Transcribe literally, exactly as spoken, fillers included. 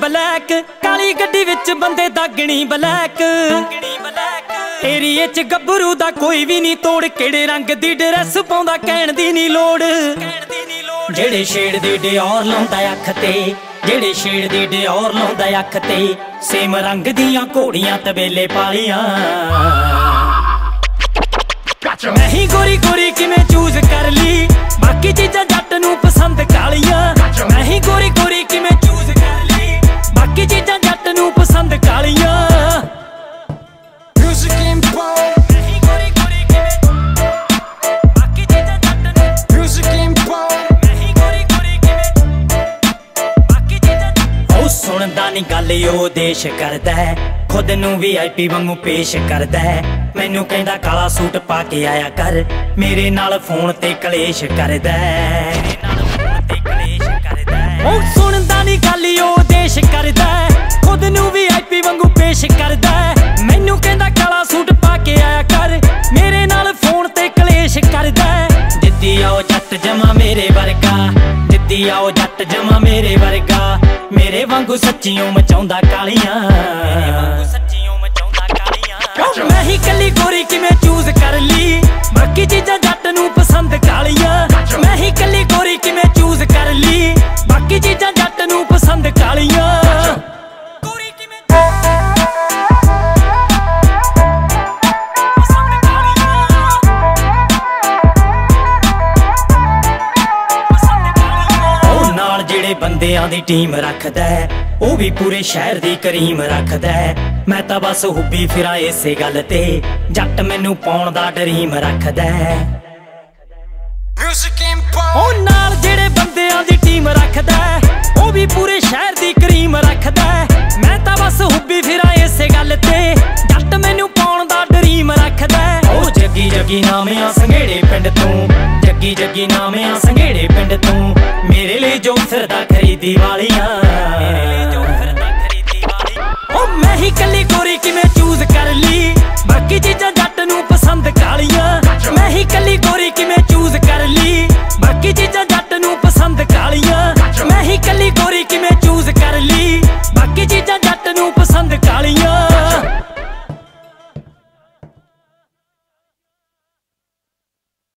Black, ਕਾਲੀ ਗੱਡੀ ਵਿੱਚ ਬੰਦੇ ਦਾਗਣੀ ਬਲੈਕ। ਏਰੀਏ ਚ ਗੱਭਰੂ ਦਾ ਕੋਈ ਵੀ ਨਹੀਂ ਤੋੜ, ਕਿਹੜੇ ਰੰਗ ਦੀ ਡਰੈਸ ਪਾਉਂਦਾ ਕਹਿਣ ਦੀ ਨਹੀਂ ਲੋੜ। ਜਿਹੜੇ ਸ਼ੇਡ ਦੀ ਡਿਓਰ ਲਾਉਂਦਾ ਅੱਖ ਤੇ, ਜਿਹੜੇ ਸ਼ੇਡ ਦੀ ਡਿਓਰ ਲਾਉਂਦਾ ਅੱਖ ਤੇ, ਸੇਮ ਰੰਗ ਦੀਆਂ ਘੋੜੀਆਂ ਤਬੇਲੇ ਪਾਲੀਆਂ। ਮੈਂ ਹੀ ਗੋਰੀ ਗੋਰੀ ਕਿਵੇਂ ਚੂਜ਼ ਕਰ ਲਈ, ਬਾਕੀ ਚੀਜ਼ਾਂ ਜੱਟ ਨੂੰ ਪਸੰਦ ਕਾਲੀਆਂ। ਮੈਂ ਹੀ ਗੋਰੀ ਗੋਰੀ ਕਿਵੇਂ ਚੂਜ਼ ਕਰ ਲਈ, ਬਾਕੀ ਚੀਜ਼ਾਂ ਜੱਟ ਨੂੰ ਪਸੰਦ ਕਾਲੀਆਂ। ਸੁਣਦਾ ਨੀ ਗੱਲ ਉਹ ਦੇਸ਼ ਕਰਦਾ, ਖੁਦ ਨੂੰ ਵੀ ਆਈ ਪੀ ਵਾਂਗੂ ਪੇਸ਼ ਕਰਦਾ। ਮੈਨੂੰ ਕਹਿੰਦਾ ਕਾਲਾ ਸੂਟ ਪਾ ਕੇ ਆਇਆ ਕਰ, ਮੇਰੇ ਨਾਲ ਫੋਨ ਤੇ ਕਲੇਸ਼ ਕਰਦਾ। ਉਹ ਸੁਣਦਾ ਨੀ ਗੱਲ ਉਹ ਦੇਸ਼ ਕਰਦਾ, ਖੁਦ ਨੂੰ ਵੀ ਆਈ ਪੀ ਵਾਂਗੂ ਪੇਸ਼ ਕਰਦਾ। ਮੈਨੂੰ ਕਹਿੰਦਾ ਕਾਲਾ ਸੂਟ ਪਾ ਕੇ ਆਇਆ ਕਰ, ਮੇਰੇ ਨਾਲ ਫੋਨ ਤੇ ਕਲੇਸ਼ ਕਰਦਾ। ਜਿੱਦੀ ਆਓ ਜੱਟ ਜਮਾ ਮੇਰੇ ਵਰਗਾ, ਜਿੱਦੀ ਆਓ ਜੱਟ ਜਮਾ ਮੇਰੇ ਵਰਗਾ, ਮੇਰੇ ਵਾਂਗੂ ਸੱਚੀਓ ਮਚਾਉਂਦਾ ਕਾਲੀਆਂ। ਮੈਂ ਹੀ ਕੱਲੀ ਗੋਰੀ ਕਿਵੇਂ ਚੂਜ਼ ਕਰ ਲਈ, ਬਾਕੀ ਚੀਜ਼ਾਂ ਜੱਟ ਨੂੰ ਪਸੰਦ ਕਾਲੀਆਂ। ਮੈਂ ਹੀ ਕੱਲੀ ਗੋਰੀ ਕਿਵੇਂ ਚੂਜ਼ ਕਰ ਲਈ, ਬਾਕੀ ਚੀਜ਼ਾਂ ਜੱਟ ਨੂੰ ਪਸੰਦ ਕਾਲੀਆਂ। ਬੰਦਿਆਂ ਦੀ ਟੀਮ ਰੱਖਦਾ, ਉਹ ਵੀ ਪੂਰੇ ਸ਼ਹਿਰ ਦੀ ਕਰੀਮ ਰੱਖਦਾ। ਮੈਂ ਤਾਂ ਬਸ ਹੁੱਬੀ ਫਿਰਾਂ ਇਸੇ ਗੱਲ ਤੇ, ਜੱਟ ਮੈਨੂੰ ਪਾਉਣ ਦਾ ਡਰੀਮ ਰੱਖਦਾ। ਉਹ ਨਾਲ ਜਿਹੜੇ ਬੰਦਿਆਂ ਦੀ ਟੀਮ ਰੱਖਦਾ, ਉਹ ਵੀ ਪੂਰੇ ਸ਼ਹਿਰ ਦੀ ਕਰੀਮ ਰੱਖਦਾ। ਮੈਂ ਤਾਂ ਬਸ ਹੁੱਬੀ ਫਿਰਾਂ ਇਸੇ ਗੱਲ ਤੇ, ਜੱਟ ਮੈਨੂੰ ਪਾਉਣ ਦਾ ਡਰੀਮ ਰੱਖਦਾ। ਉਹ ਜੱਗੀ ਜੱਗੀ ਨਾਮਿਆਂ ਸੰਘੇੜੇ ਪਿੰਡ ਤੋਂ, ਜੱਗੀ ਜੱਗੀ ਨਾਮਿਆਂ ਸੰਘੇੜੇ ਪਿੰਡ ਤੋਂ, ਮੇਰੇ ਲਈ ਜੋ ਫਿਰਦਾ ਖਰੀਦੀ ਵਾਲੀਆਂ।